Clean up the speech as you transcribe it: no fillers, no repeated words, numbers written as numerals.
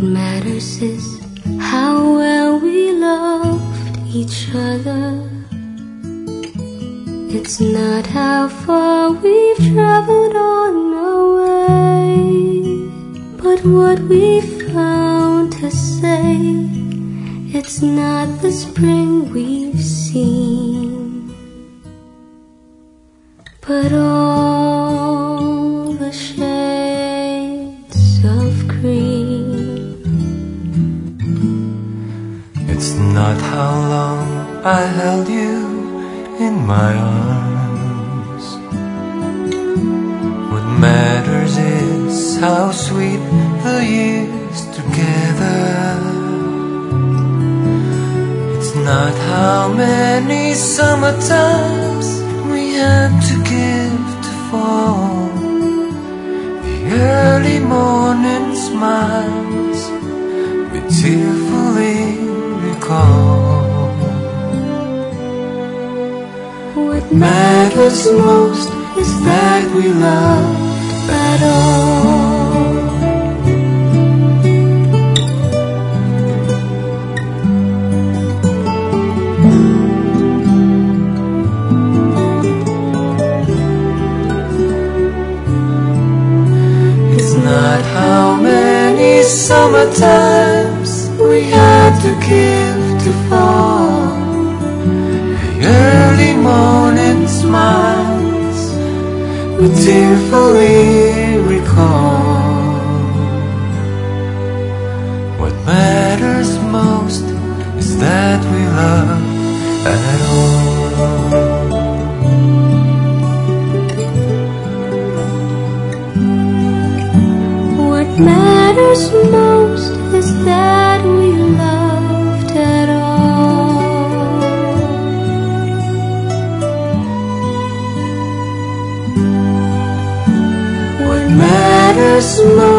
matters is how well we loved each other. It's not how far we've traveled on our way, but what we found to say. It's not the spring we've seen, but all the shades of green. It's not how long I held you in my arms. What matters is how sweet the years together. It's not how many summertimes we had to give to fall. The early morning smiles we tearfully recall. What matters most is that we loved at all. It's not how many summertimes we had to give to fall. The early morning smiles we tearfully recall. What matters most is that we love at all. What matters most is that we loved at all. What matters most